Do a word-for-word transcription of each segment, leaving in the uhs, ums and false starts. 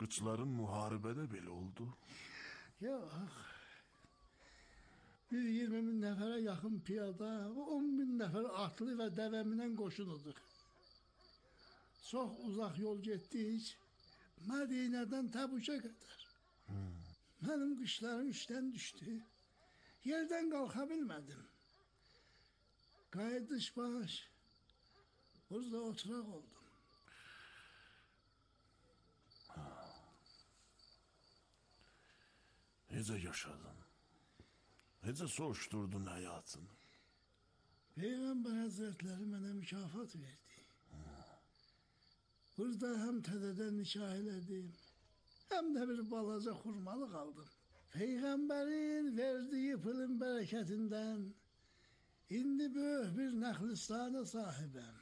Qıçların müharibədə belə oldu. Yox. Bir iyirmi min nəfərə yaxın piyada, on min nəfər atlı və dəvəminən qoşunudur. Çox uzaq yol getdik, Mədinədən Təbukə qədər. Hmm. Mənim qışlarım işdən düşdü. Yerdən qalxa bilmədim. Qayıdış baş, burada oturaq oldum. Ha. Necə yaşadın? Necə soğuşdurdun həyatını? Peyğəmbər Həzrətləri mənə mükafat verdi. Ha. Burada həm tədədən nikah elədim, həm də bir balaca xurmalıq aldım. Peyğəmbərin verdiyi pılın bərəkətindən indi böyük bir nəxlistana sahibəm.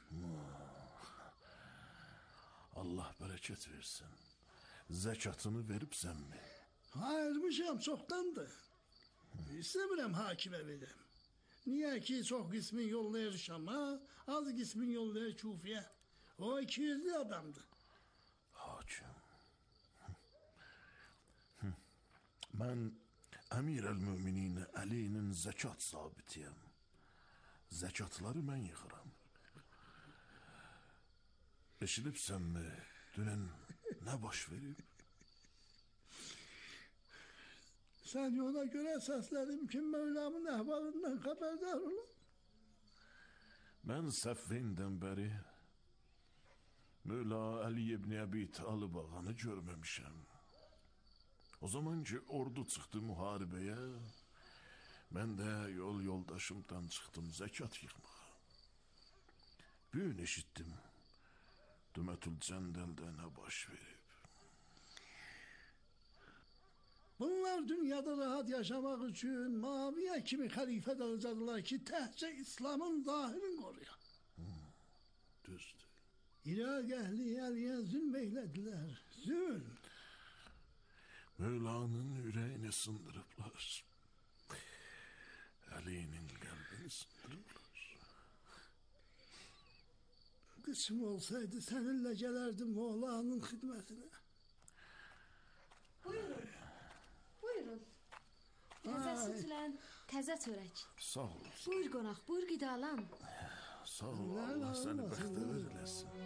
Allah bərəkət versin. Zəkatını veribsənmi? Ayırmışam, çoxdandır. İstəmirəm hakimə verəm. Niyə ki, çox qismin yollayır Şama, az qismin yollayır Kufiyə. O iki yüzlü adamdır. Hakim. Mən Əmir əl-Müminin Əlinin zəkat zabitiyəm. Zəkatları mən yığıram. Eşidibsənmi, dünən nə baş verib? Sən ona görə səslədim ki, Mövlamın əhvalından xəbərdar olun. Mən Səfvindən bəri Mövla Əli ibn Əbi Talib ağanı görməmişəm. O zaman ki ordu çıxdı müharibəyə, mən də yol yoldaşımdan çıxdım zəkat yığmağa. Bir gün eşitdim, Dümətül Cəndəldə nə baş verib. Bunlar dünyada rahat yaşamaq üçün Muaviyə kimi xəlifə dalacaqlar ki, təhcə İslamın zahirini qoruya. Hmm, düzdür. İraq əhli Əliyə zülm eylədilər, zülm. Mövlanın ürəyini sındırıblar. Əlinin qəlbini sındırıblar. Qıçım olsaydı səninlə gələrdim Mövlanın xidmətinə. Buyurun. Buyurun. Təzə sütlə, təzə çörək. Sağ ol. Buyur qonaq, buyur qidalan. Sağ ol, Allah səni bəxtəvər eləsin.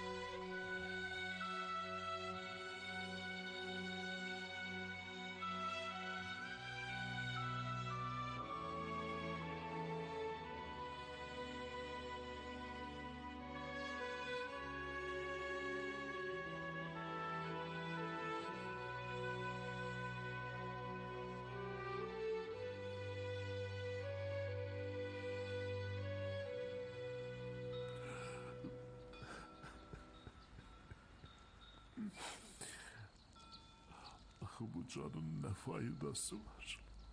Axı bu canın nə faydası var?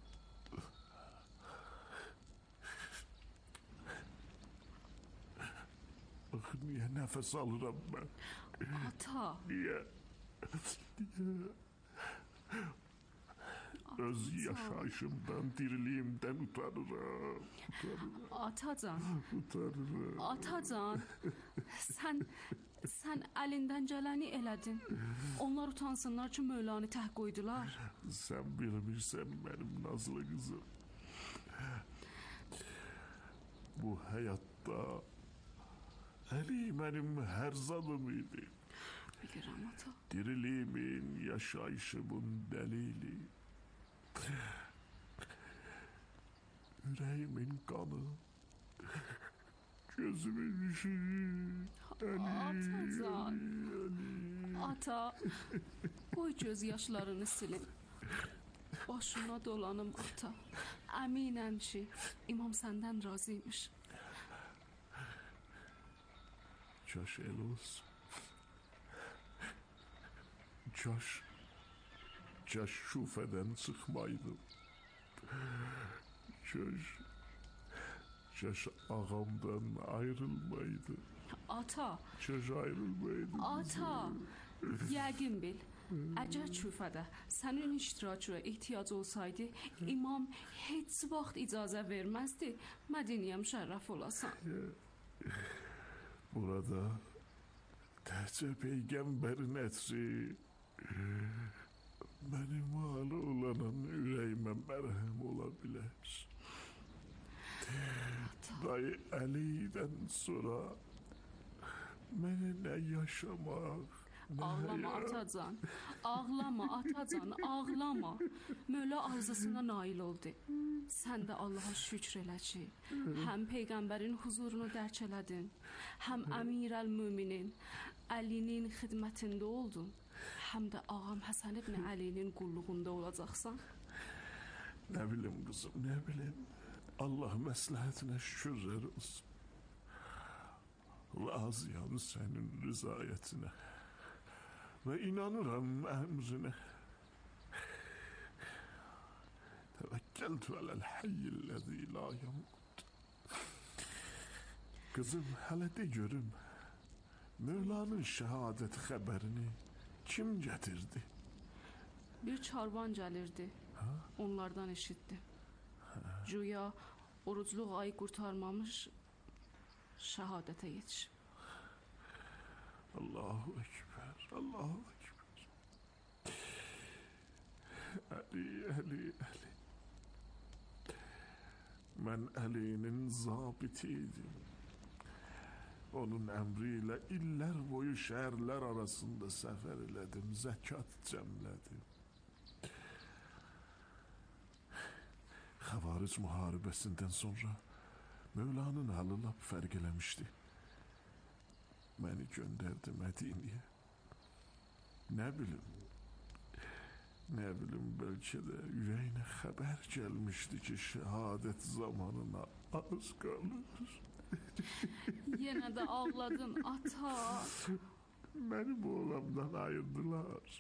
Axı niyə nəfəs alıram mən? Ata. Niyə? Niyə? Öz yaşayışımdan, diriliyimdən utanıram. Utanıram. Atacan. Utanıram. Atacan. Sən, sən əlindən gələni elədin. Onlar utansınlar ki, Mövlanı təh qoydular. Sən bilmirsən mənim nazlı qızım. Bu həyatda Əli mənim hər zadım idi. Bilirəm, ata. Diriliyimin, yaşayışımın dəlili. Ürəyimin qanı, gözümün üşüyü. Atacan. Ata, qoy göz yaşlarını silin. Başına dolanım, ata. Əminəm ki, imam səndən razıymış. Kaş el olsun. Kaş, kaş şufədən çıxmaydım. Kaş, kaş ağamdan ayrılmaydı. Ata. Kaş ayrılmaydı. Ata, yəqin bil. Əgər küfədə sənin iştirakına ehtiyac olsaydı, imam heç vaxt icazə verməzdi, Mədiniyə müşərrəf olasan. Burada təhcə Peyğəmbərin ətri, Mənim halı olanan ürəyimə mərhəm ola bilər. Dayı Əli'dən sonra mənə nə yaşamaq, nə Ağlama həyat. atacan, ağlama atacan, ağlama. Möla arzusuna nail oldu. Sən də Allaha şükr elə ki, həm Peyğəmbərin huzurunu dərk elədin, həm Əmirəl-Müminin Əlinin xidmətində oldun, həm də ağam Həsən ibn Əlinin qulluğunda olacaqsan. Nə bilim qızım, nə bilim. Allah məsləhətinə şükürlər olsun. Razıyam sənin rızayətinə və inanıram əmrinə. Təvəkkəltü aləl hayyilləzi la yamut. Qızım, hələ de görüm, Mövlanın şəhadət xəbərini kim gətirdi? Bir çarvan gəlirdi, onlardan eşitdi. Güya orucluq ayı qurtarmamış, şəhadətə yetişib. Allahu Ekber, Allahu Ekber. Əli, Əli, Əli. Mən Əlinin zabitiydim. Onun əmriyle iller boyu şehirler arasında səfər elədim, zəkat cəmlədim. Xavaric müharibəsindən sonra Mövlanın halı lap fərq eləmişdi. Məni göndərdi Mədiniyə. Nə bilim, nə bilim, bəlkə də ürəyinə xəbər gəlmişdi ki, şəhadət zamanına az qalır. Yenə də ağladın ata. Məni bu olamdan ayırdılar.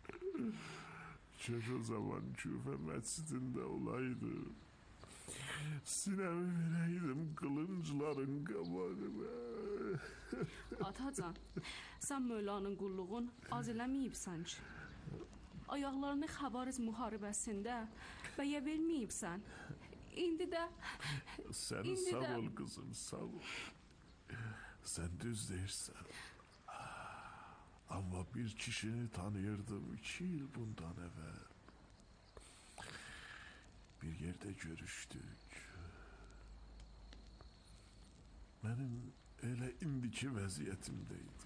Keşke o zaman Küfe mescidinde olaydı. Sinemi vereydim kılınçların qabağına. Atacan, sən Mövlanın qulluğun az eləməyibsən ki. Ayaqlarını Xavaric müharibəsində bəyə verməyibsən. İndi də... Sen indi sağ də... ol kızım, sağ ol. Sen düz değilsen. Ama bir kişini tanıyırdım iki yıl bundan evvel. Bir yerde görüştük. Benim elə indiki vəziyyətimdeydi.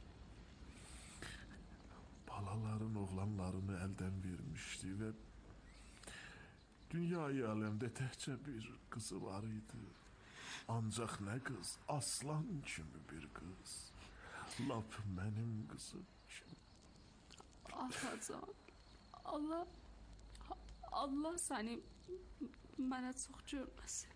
Balaların oğlanlarını elden vermişti ve dünyayı alemde təkcə bir kızı var idi. Ancaq nə qız, aslan kimi bir kız. Lap mənim qızım kimi. Atacan, Allah, Allah səni mənə çox görməsin.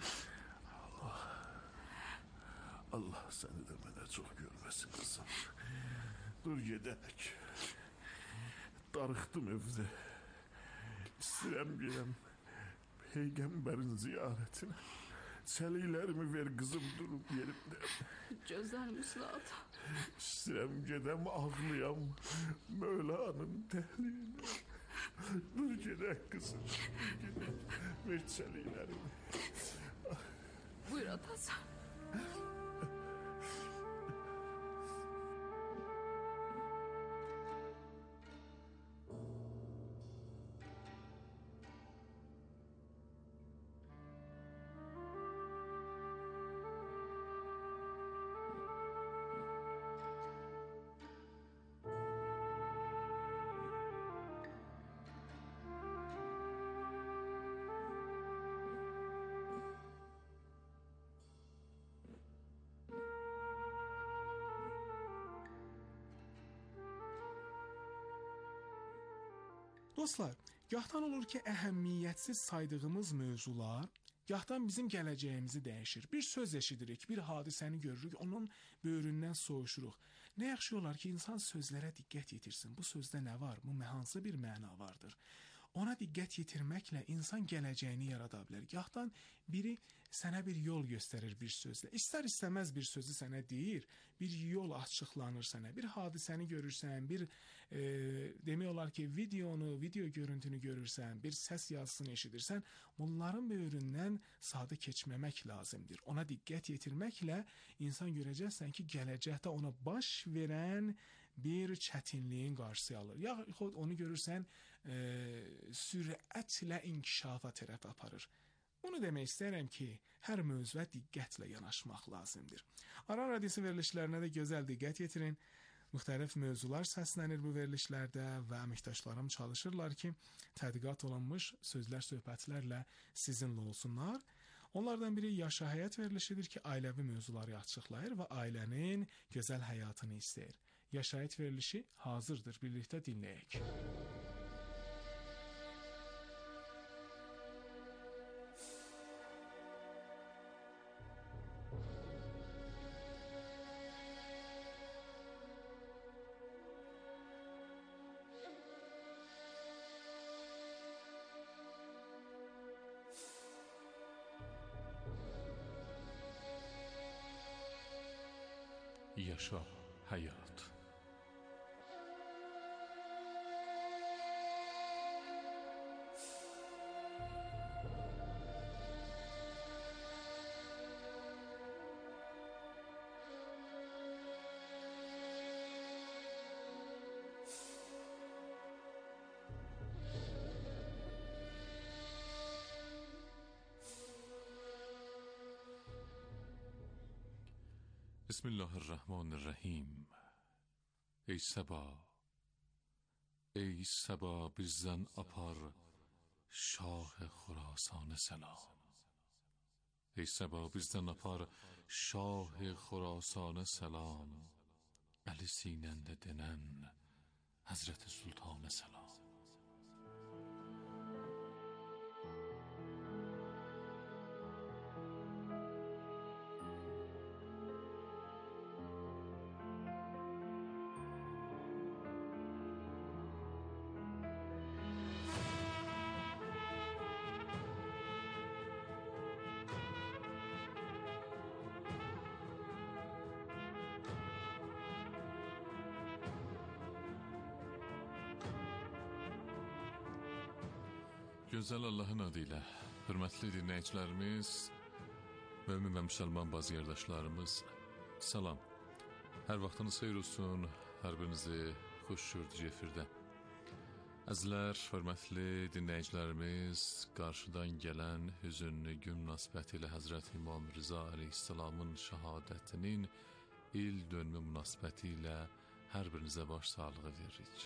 Allah səni də mənə çox görməsin qızım. Dur gedək. Darıxdım evdə. İstəyirəm gələm Peyğəmbərin ziyarətinə. Çəliklərimi ver qızım durub yerimdə. Gözlərimi ata. İstəyirəm gedəm ağlayam Mövlanın təhliyinə. Dur gedək qızım. Gedək. Ver çəliklərimi. Buyur atacan. Dostlar, gahdan olur ki, əhəmiyyətsiz saydığımız mövzular gahdan bizim gələcəyimizi dəyişir. Bir söz eşidirik, bir hadisəni görürük, onun böyründən soğuşuruq. Nə yaxşı olar ki, insan sözlərə diqqət yetirsin. Bu sözdə nə var? Bu hansı bir məna vardır? Ona diqqət yetirməklə insan gələcəyini yarada bilər. Gahdan biri sənə bir yol göstərir bir sözlə. İstər istəməz bir sözü sənə deyir, bir yol açıqlanır sənə, bir hadisəni görürsən, bir e, demək olar ki, videonu, video görüntünü görürsən, bir səs yazısını eşidirsən, bunların böyründən sadə keçməmək lazımdır. Ona diqqət yetirməklə insan görəcəksən ki, gələcəkdə ona baş verən bir çətinliyin qarşısı alır. Yaxud onu görürsən, e, sürətlə inkişafa tərəf aparır. Bunu demək istəyirəm ki, hər mövzuya diqqətlə yanaşmaq lazımdır. Aran radiosu verilişlərinə də gözəl diqqət yetirin. Müxtəlif mövzular səslənir bu verilişlərdə və əməkdaşlarım çalışırlar ki, tədqiqat olunmuş sözlər, söhbətlərlə sizinlə olsunlar. Onlardan biri Yaşa Həyat verilişidir ki, ailəvi mövzuları açıqlayır və ailənin gözəl həyatını istəyir. Yaşa Həyat verilişi hazırdır, birlikdə dinləyək. Yaşa həyat. بسم الله الرحمن الرحیم. ای صبا، ای صبا bizden apar şah خراسان سلام. ای صبا bizden apar şah خراسان سلام. علی sinende denen Hazreti Sultan سلام. Gözəl Allahın adı ilə, hörmətli dinləyicilərimiz və ümumən müsəlman bazı yerdəşlərimiz, salam. Hər vaxtınız xeyir olsun, hər birinizi xoş gördük efirdə. Əzizlər, hörmətli dinləyicilərimiz, qarşıdan gələn hüzünlü gün münasibəti ilə Həzrət İmam Rıza əleyhissalamın şəhadətinin il dönümü münasibəti ilə hər birinizə baş sağlığı veririk.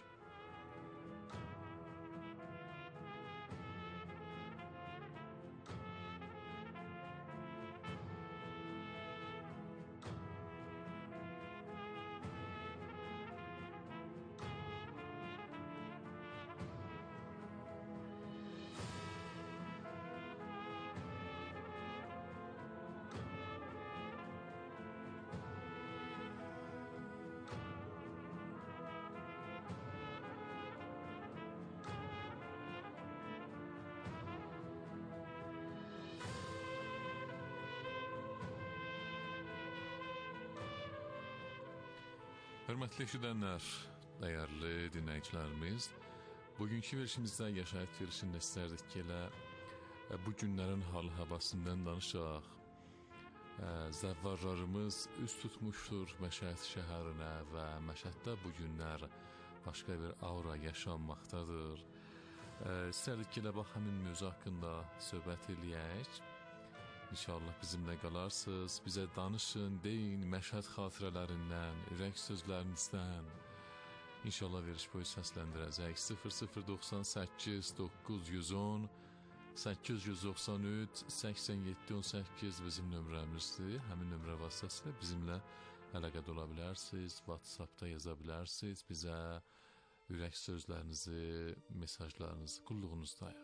Hörmətli eşidənlər, dəyərli dinləyicilərimiz, bugünkü verişimizdə Yaşa Həyat verişində istərdik ki, elə bu günlərin hal havasından danışaq. Zəvvarlarımız üst tutmuşdur Məşhəd şəhərinə və Məşhəddə bu günlər başqa bir aura yaşanmaqdadır. İstərdik ki, elə bax həmin mövzu haqqında söhbət eləyək. İnşallah bizimlə qalarsınız, bizə danışın, deyin Məşhəd xatirələrindən, ürək sözlərinizdən. İnşallah veriş boyu səsləndirəcək. sıfır sıfır doxsan səkkiz doqquz yüz on səkkiz yüz doxsan üç səksən yeddi on səkkiz bizim nömrəmizdir. Həmin nömrə vasitəsilə bizimlə əlaqədə ola bilərsiniz, WhatsAppda yaza bilərsiniz, bizə ürək sözlərinizi, mesajlarınızı qulluğunuzdayıq.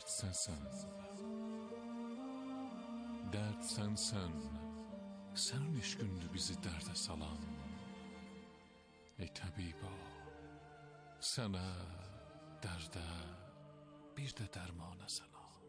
dərd sənsən. Dərd sənsən. Sənin eşqündür bizi dərdə salan. Ey təbiba, sənə, dərdə, bir də dərmana salam.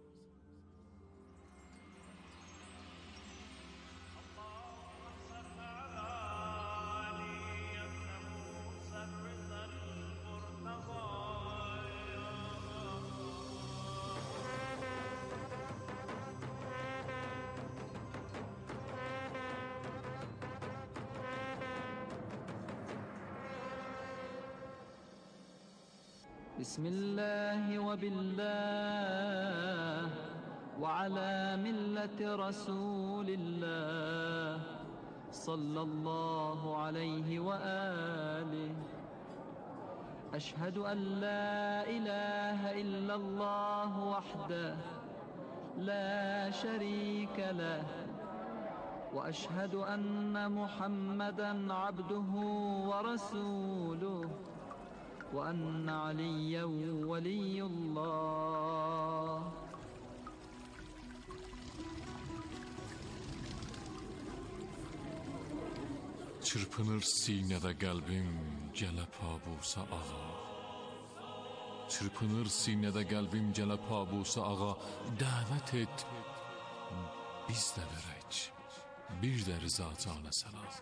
بسم الله وبالله وعلى ملة رسول الله صلى الله عليه وآله أشهد أن لا إله إلا الله وحده لا شريك له وأشهد أن محمدا عبده ورسوله وأن عليا ولي الله. Çırpınır sinədə qəlbim, gələ pabusa ağa. Çırpınır sinədə qəlbim, gələ pabusa ağa. Dəvət et, biz də verək, bir də rıza canə səlam.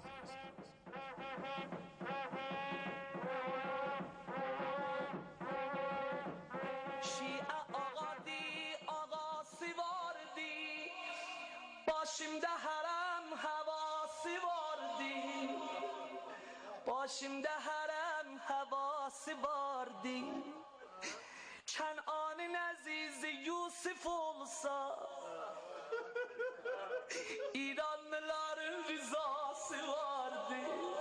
Başımda haram havası vardı, başımda haram havası vardı. Kenan'ın azizi Yusuf olsa, İranlıların rızası vardı.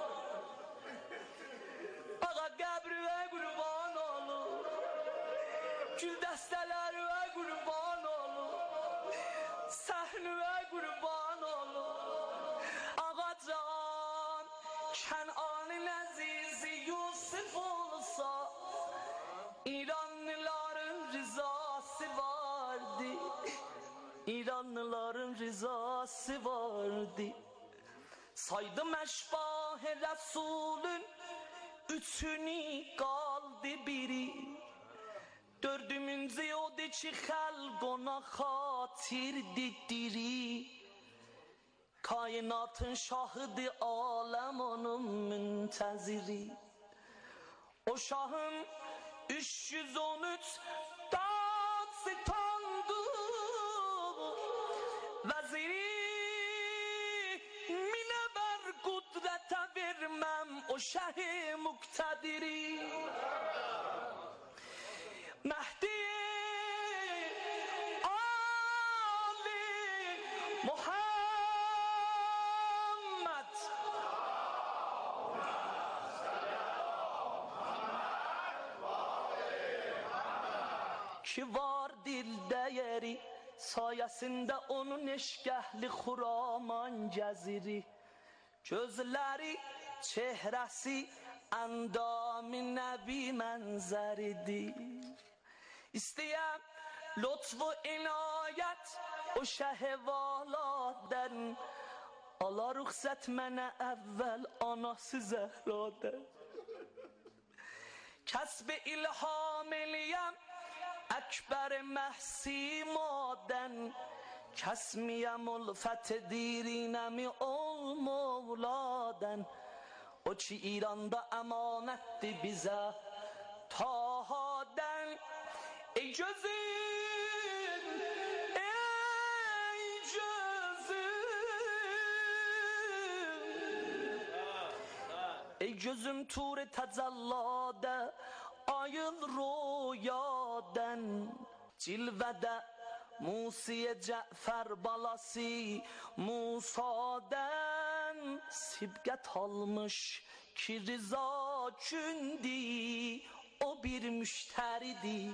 Ağa qəbrüvə qurban olur, gül dəstələrüvə qurban olur, səhnüvə qurban olur. Ağacan Kenan'ın azizi Yusuf olsa, İranlıların rızası vardı, İranlıların rızası vardı. Saydım eşbah Resulün, üçünü kaldı biri. Dördümüncü odu ki xalqona xatir didiri. Kainatın şahıdı, alem onun münteziri. O şahın üç yüz on üç dağıstandı. Veziri minever kudrete vermem o şah-ı muktediri. Mehdi Ali Muhammed ki var dilde yeri, sayesinde onun eşgahli Xuraman geziri. Gözleri, çehresi endam-ı nebi menzeridir. İstəyəm lütfu inayət o şəhvaladən, ala rüxsət mənə əvvəl anası Zəhradən. Kəsb ilham eləyəm əkbər məhsi madən, kəsmiyəm ulfət dirinəmi ol mevladən. O ki İranda əmanətdir bizə tahadən. Ey gözüm, ey gözüm, ey gözüm tur təcəllada ayıl rüyadan. Cilvədə Musiyə Cəfər balası Musadan, sibqət almış ki rıza gündü, o bir müştəridir.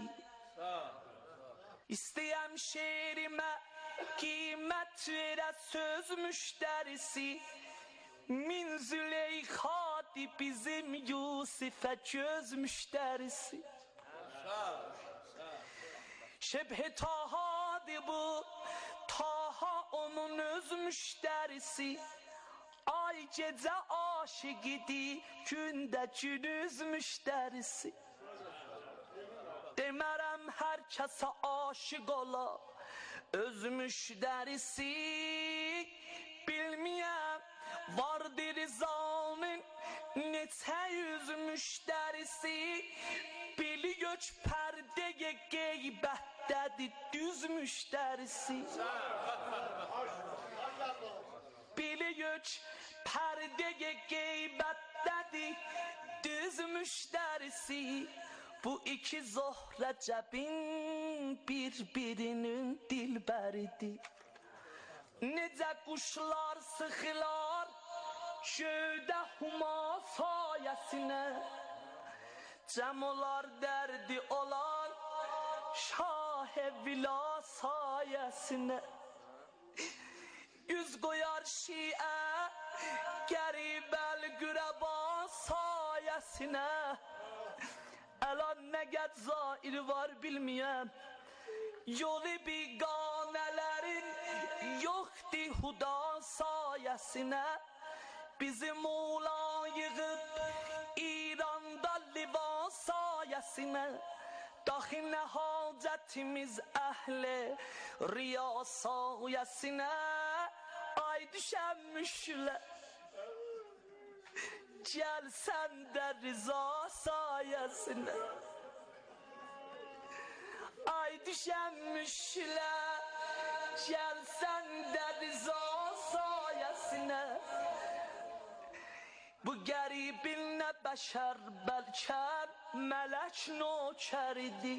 İstəyəm şerimə qiymət verə söz müştərisi, min Züleyxadır bizim Yusifə göz müştərisi. Şebhe Taha'dı bu, Taha onun öz müşterisi. Ay gece aşık idi, günde günüz müşterisi. Demerem her kese aşık ola, öz müşterisi. Bilmeyem vardır zalmin neçə yüz müşterisi. Bili göç perdeye geybətdədir düz müşterisi. Bili göç perdeye geybətdədir düz müşterisi. Bu iki Zohre cebin birbirinin dilberidir. Nece kuşlar sıxılar şöyde huma sayesine. Cem olar derdi olan Şah-ı Vila sayesine. Yüz koyar Şi'e geribel güreba sayesine. Elan ne ged zair var bilmeyem. Yolu biganelerin yoktu huda sayesine. Bizim Moğla yığıp İran'da liva sayesine. Dahi ne hacetimiz ehle riya sayesine. Ay düşenmişler gel sen de rıza sayesine. Ay düşenmişler gel sen de rıza sayesine. Bu garibin ne beşer belker melek noçeridi.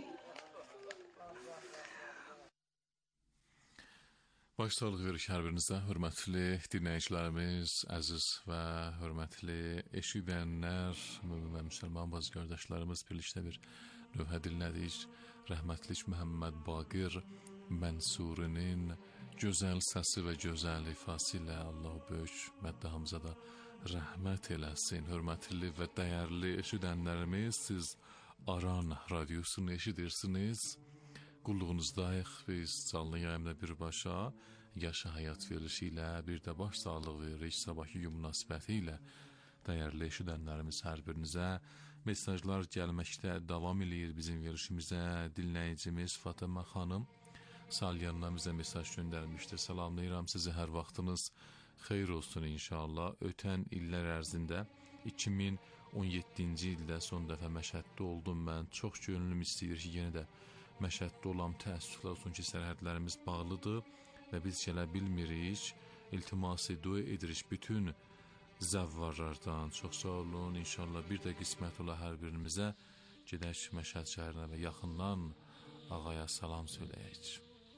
Baş sağlıq veririk hər birinizə, hörmətli dinləyicilərimiz, əziz və hörmətli eşidənlər və müsəlman bazı qardaşlarımız birlikdə bir növhə dinlədik. Rəhmətlik Məhəmməd Baqir Mənsurinin gözəl səsi və gözəl ifası ilə Allah böyük məddahamıza da rəhmət eləsin. Hörmətli və dəyərli eşidənlərimiz, siz Aran radiosunu eşidirsiniz. Qulluğunuzdayıq biz canlı yayımda birbaşa yaşa həyat verilişi ilə bir də baş sağlıq veririk sabahki gün münasibəti ilə. Dəyərli eşidənlərimiz hər birinizə mesajlar gəlməkdə davam edir bizim verilişimizə. Dinləyicimiz Fatıma xanım Salyandan bizə mesaj göndərmişdir. Salamlayıram sizi, hər vaxtınız xeyir olsun inşallah. Ötən illər ərzində iki min on yeddinci ildə son dəfə Məşhəddə oldum mən. Çox gönlüm istəyir ki, yenə də Məşhəddə olan təəssüflər olsun ki, sərhədlərimiz bağlıdır və biz gələ bilmirik. İltiması dua edirik bütün zəvvarlardan. Çox sağ olun. İnşallah bir də qismət ola hər birimizə gedək Məşhəd şəhərinə və yaxından ağaya salam söyləyək.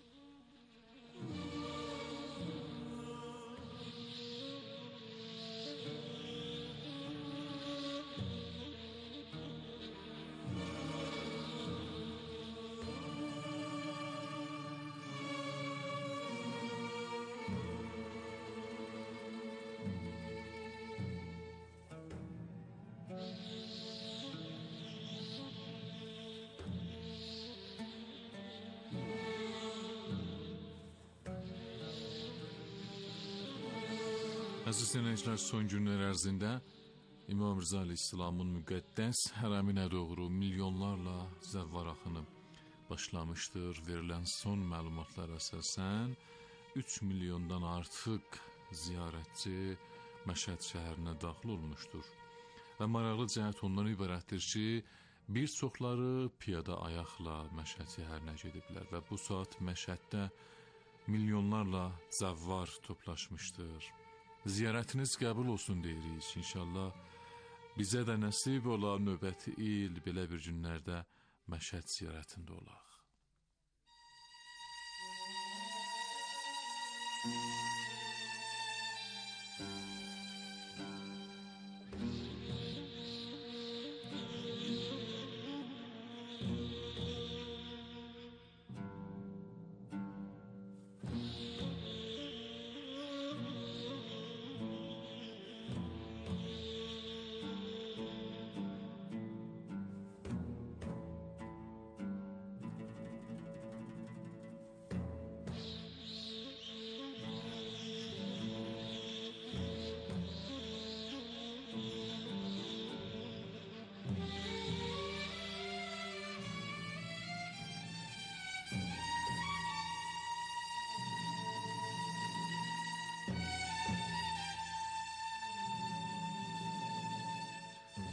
Əziz dinləyicilər, son günlər ərzində İmam Rıza Aleyhisselamın müqəddəs hərəminə doğru milyonlarla zəvvar axını başlamışdır. Verilən son məlumatlara əsasən üç milyondan artıq ziyarətçi Məşhəd şəhərinə daxil olmuşdur. Və maraqlı cəhət ondan ibarətdir ki, bir çoxları piyada ayaqla Məşhəd şəhərinə gediblər və bu saat Məşhəddə milyonlarla zəvvar toplaşmışdır. Ziyarətiniz qəbul olsun deyirik. İnşallah bizə də nəsib ola növbəti il belə bir günlərdə Məşhəd ziyarətində olaq.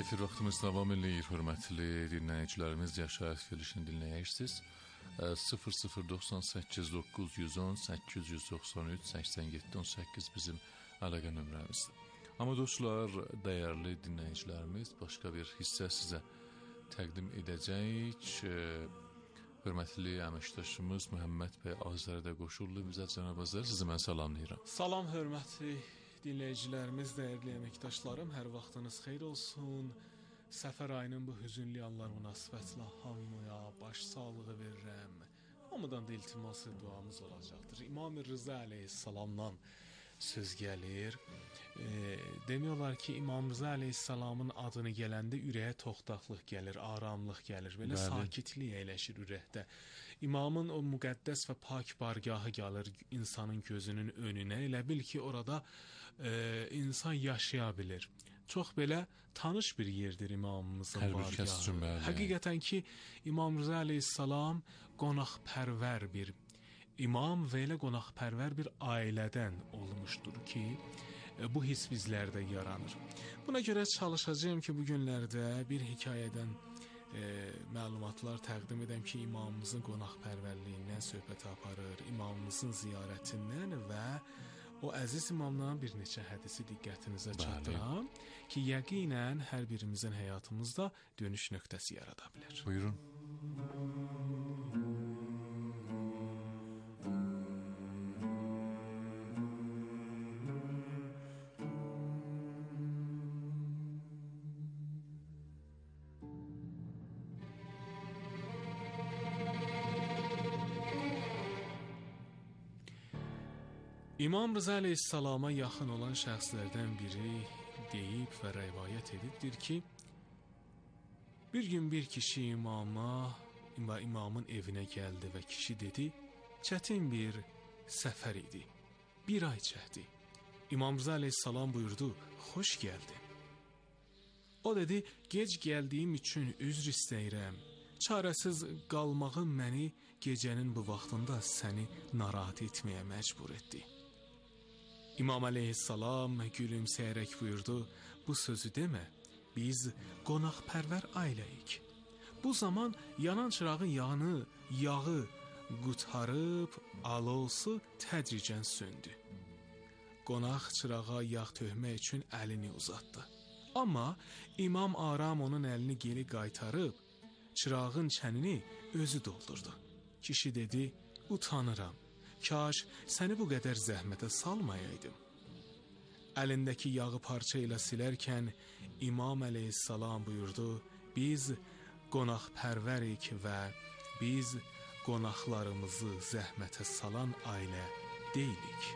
Efir vaxtımız davam edir, hörmətli dinləyicilərimiz. Yaşayış verilişini dinləyirsiniz. sıfır sıfır doxsan səkkiz doqquz yüz on səkkiz yüz doxsan üç səksən yeddi on səkkiz bizim əlaqə nömrəmizdir. Amma dostlar, dəyərli dinləyicilərimiz, başqa bir hissə sizə təqdim edəcəyik. Hörmətli əməkdaşımız Məhəmməd bəy Azərdə qoşuldu bizə. Cənab Azər, sizi mən salamlayıram. Salam hörmətli dinləyicilərimiz, dəyərli əməkdaşlarım, hər vaxtınız xeyir olsun. Səfər ayının bu hüzünlü anlar münasibətlə hamıya baş sağlığı verirəm. Hamıdan da iltiması duamız olacaqdır. İmam-ı Rıza əleyhissalamdan söz gəlir. E, demiyorlar ki, İmam Rıza əleyhissalamın adını gələndə ürəyə toxtaqlıq gəlir, aramlıq gəlir. Belə Bəli. sakitlik əyləşir ürəkdə. İmamın o müqəddəs və pak bargahı gəlir insanın gözünün önünə. Elə bil ki, orada e, insan yaşaya bilir. Çox belə tanış bir yerdir imamımızın bargahı. Həqiqətən ki, İmam Rıza əleyhissalam qonaqpərvər bir imam və elə qonaqpərvər bir ailədən olmuşdur ki, bu his bizlərdə yaranır. Buna görə çalışacağım ki, bu günlərdə bir hekayədən e, məlumatlar təqdim edəm ki, imamımızın qonaqpərvərliyindən söhbət aparır, imamımızın ziyarətindən və o əziz imamdan bir neçə hədisi diqqətinizə çatdıram ki, yəqinən hər birimizin həyatımızda dönüş nöqtəsi yarada bilər. Buyurun. İmam Rıza əleyhissalama yaxın olan şəxslərdən biri deyib və rəvayət edibdir ki, bir gün bir kişi imama, imamın evinə gəldi və kişi dedi, çətin bir səfər idi, bir ay çəkdi. İmam Rıza əleyhissalam buyurdu, xoş gəldin. O dedi, gec gəldiyim üçün üzr istəyirəm, çarəsiz qalmağım məni gecənin bu vaxtında səni narahat etməyə məcbur etdi. İmam əleyhissalam gülümsəyərək buyurdu, bu sözü demə, biz qonaqpərvər ailəyik. Bu zaman yanan çırağın yağını, yağı qutarıb, alosu tədricən söndü. Qonaq çırağa yağ tökmək üçün əlini uzatdı. Amma İmam aram onun əlini geri qaytarıb, çırağın çənini özü doldurdu. Kişi dedi, utanıram. Kaş səni bu qədər zəhmətə salmayaydım. Əlindəki yağı parça ilə silərkən İmam əleyhissalam buyurdu, biz qonaqpərvərik və biz qonaqlarımızı zəhmətə salan ailə deyilik.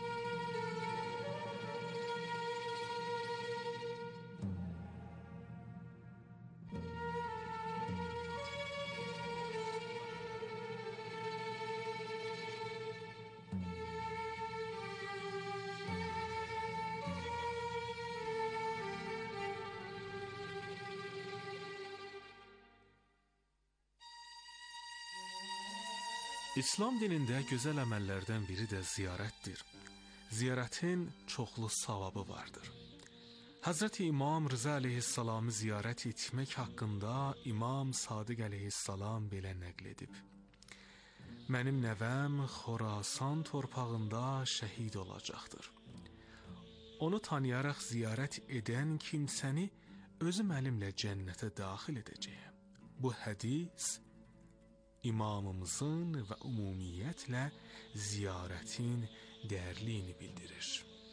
İslam dinində gözəl əməllərdən biri də ziyarətdir. Ziyarətin çoxlu savabı vardır. Həzrəti İmam Rıza əleyhissalamı ziyarət etmək haqqında İmam Sadiq əleyhissalam belə nəql edib. Mənim nəvəm Xorasan torpağında şəhid olacaqdır. Onu tanıyaraq ziyarət edən kimsəni özüm əlimlə cənnətə daxil edəcəyəm. Bu hədis imamımızın və ümumiyyətlə ziyarətin dəyərliyini bildirir.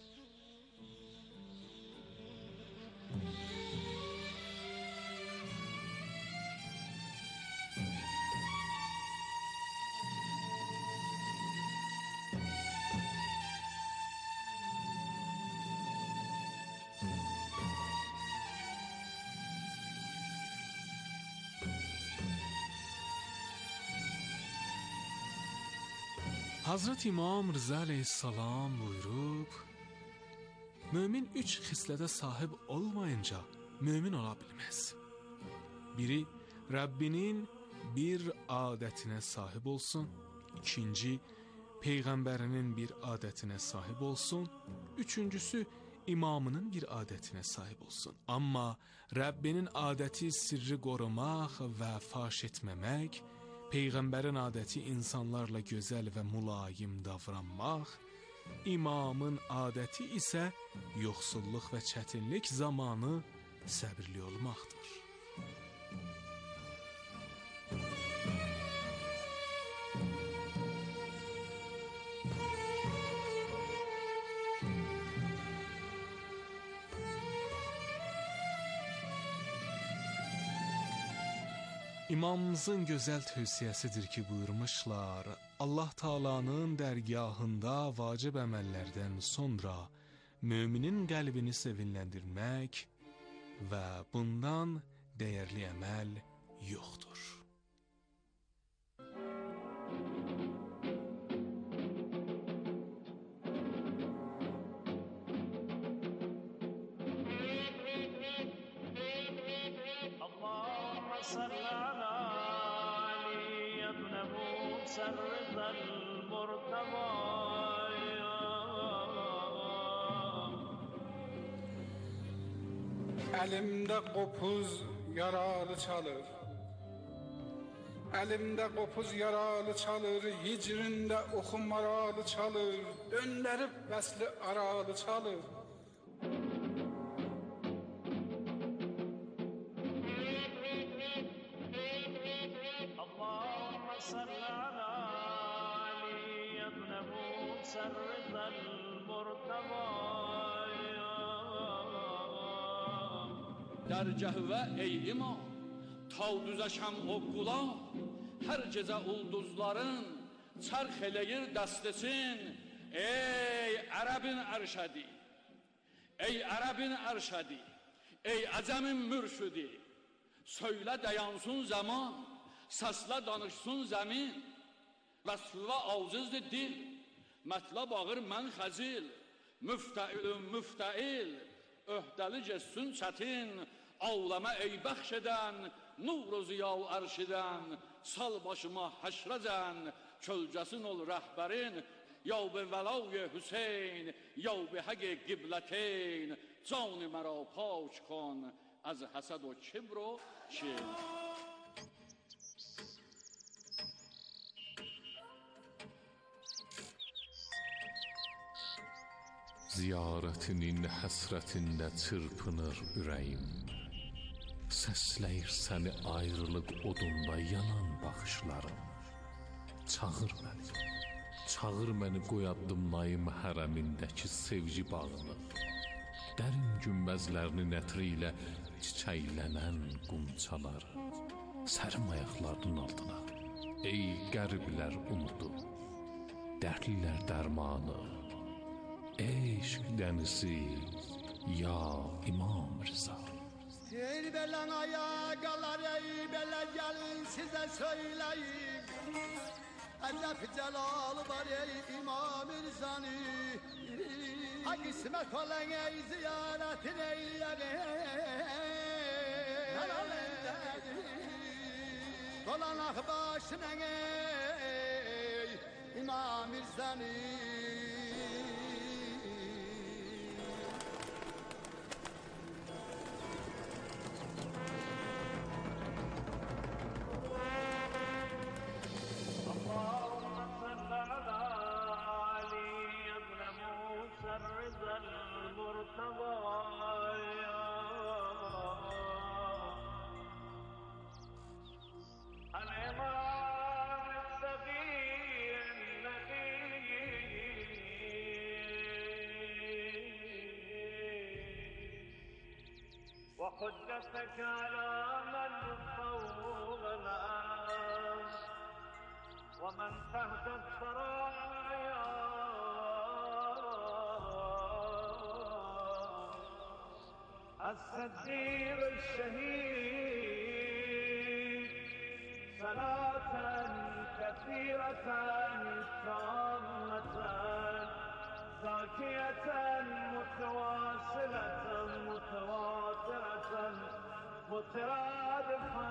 Hazreti İmam Rıza əleyhissalam buyurub, mömin üç xislətə sahib olmayınca mömin ola bilməz. Biri, Rəbbinin bir adətinə sahib olsun. İkinci, Peyğəmbərinin bir adətinə sahib olsun. Üçüncüsü, imamının bir adətinə sahib olsun. Amma Rəbbinin adəti sirri qorumaq və faş etməmək, Peyğəmbərin adəti insanlarla gözəl və mülayim davranmaq, imamın adəti isə yoxsulluq və çətinlik zamanı səbirli olmaqdır. İmamımızın gözəl tövsiyəsidir ki, buyurmuşlar, Allah Taala'nın dərgahında vacib əməllərdən sonra müminin qəlbini sevinləndirmək və bundan dəyərli əməl yoxdur. Əlimdə qopuz yaralı çalır, Əlimdə qopuz yaralı çalır, Hicrində oxumaralı çalır, Döndərib vəsli aralı çalır. در cəhvə ey imam, tal düzəşəm o qula, hər gecə ulduzların çərx eləyir dəstəsin, ey ərəbin ərşədi, ey ərəbin ərşədi, ey əcəmin mürşüdi, söylə dayansın zaman, səslə danışsın zəmin, vəsfə acizdir dil, mətləb ağır mən xəzil, müftəilün müftəil, öhdəli cəssün çətin, Avləmə ey bəxş edən, nur-u ziyav ərşidən, sal başıma həşrəcən, kölcəsin ol rəhbərin, yav be vəlav-i Hüseyn, yav be həq-i qibləteyn, can-ı mərə pak kon, az həsəd o kibr o kin. Ziyarətinin həsrətində çırpınır ürəyim. Səsləyir səni ayrılıq odunda yanan baxışlarım. Çağır məni, çağır məni qoyadımlayım hərəmindəki sevgi bağını. Dərin günbəzlərinin ətri ilə çiçəklənən qumçaları. Sərim ayaqlarının altına, ey qəriblər umudu, dərdlilər dərmanı. Eşq dənizi, ya İmam Rıza. Ey belən ayaqalar, ey belə gəlin sizə söyləyim, Əcəb cəlalı var ey İmam Rızanı, Ha qismət olan ey ziyarətin eyləyək, Dolanaq başına ey İmam Rızanı. وحجتك على من فوق الأرض ومن تحت الثرايا الصديق الشهيد صلاة كثيرة تامة زاكية متواصلة متواترة مترادفة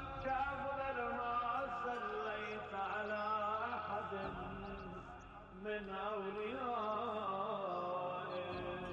كأفضل ما صليت على أحد من من أوليائه.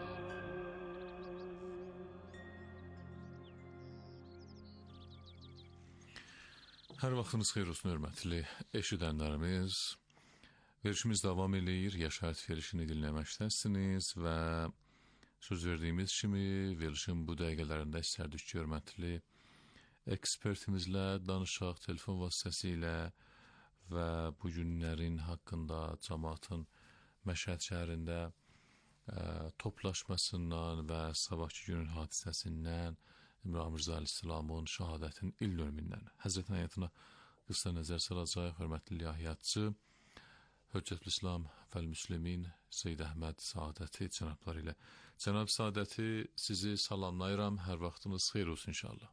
Hər vaxtınız xeyir olsun, hörmətli eşidənlərimiz. Verişimiz davam eləyir, Yaşayət verilişini dinləməkdəsiniz və söz verdiyimiz kimi verilişin bu dəqiqələrində istərdik ki, hörmətli ekspertimizlə danışaq telefon vasitəsilə və bu günlərin haqqında cəmaatın Məşhəd şəhərində ə, toplaşmasından və sabahki günün hadisəsindən, İmam Rza Əleyhisselamın şəhadətin il dönümündən Həzrətin həyatına qısa nəzər salacaq hörmətli liyahiyyatçı Hüccətülislam vəl-Müslimin Seyyid Əhməd Saadəti cənabları ilə. Cənab Saadəti, sizi salamlayıram, hər vaxtınız xeyir olsun inşallah.